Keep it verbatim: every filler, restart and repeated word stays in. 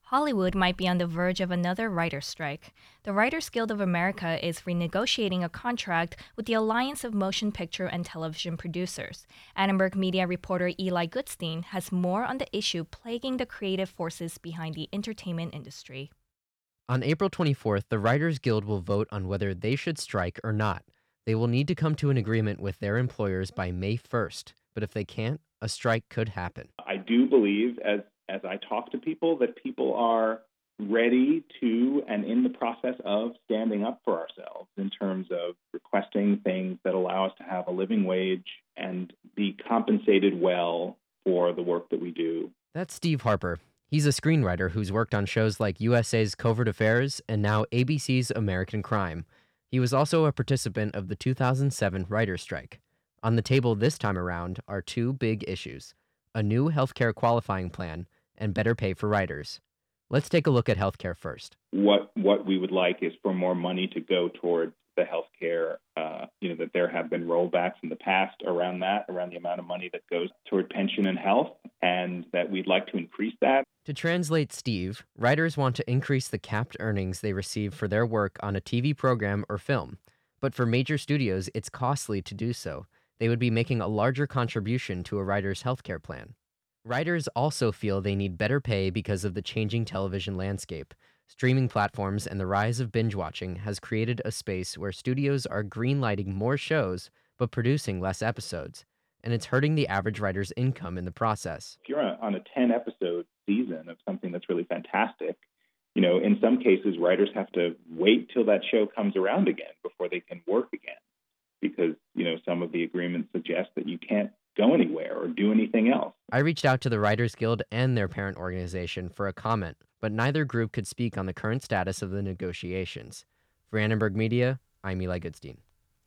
Hollywood might be on the verge of another writer's strike. The Writers Guild of America is renegotiating a contract with the Alliance of Motion Picture and Television Producers. Annenberg Media reporter Eli Goodstein has more on the issue plaguing the creative forces behind the entertainment industry. On April twenty-fourth, the Writers Guild will vote on whether they should strike or not. They will need to come to an agreement with their employers by May first, but if they can't, a strike could happen. I do believe, as as I talk to people, that people are ready to and in the process of standing up for ourselves in terms of requesting things that allow us to have a living wage and be compensated well for the work that we do. That's Steve Harper. He's a screenwriter who's worked on shows like U S A's Covert Affairs and now A B C's American Crime. He was also a participant of the two thousand seven writer's strike. On the table this time around are two big issues: a new healthcare qualifying plan and better pay for writers. Let's take a look at healthcare first. What what we would like is for more money to go towards the healthcare. Uh, you know that there have been rollbacks in the past around that, around the amount of money that goes toward pension and health, and that we'd like to increase that. To translate Steve, writers want to increase the capped earnings they receive for their work on a T V program or film. But for major studios, it's costly to do so. They would be making a larger contribution to a writer's healthcare plan. Writers also feel they need better pay because of the changing television landscape. Streaming platforms and the rise of binge watching has created a space where studios are greenlighting more shows but producing less episodes, and it's hurting the average writer's income in the process. If you're on a ten episode season of something that's really fantastic, you know, in some cases, writers have to wait till that show comes around again before they can work again, because, you know, some of the agreements suggest that you can't go anywhere or do anything else. I reached out to the Writers Guild and their parent organization for a comment, but neither group could speak on the current status of the negotiations. For Annenberg Media, I'm Eli Goodstein.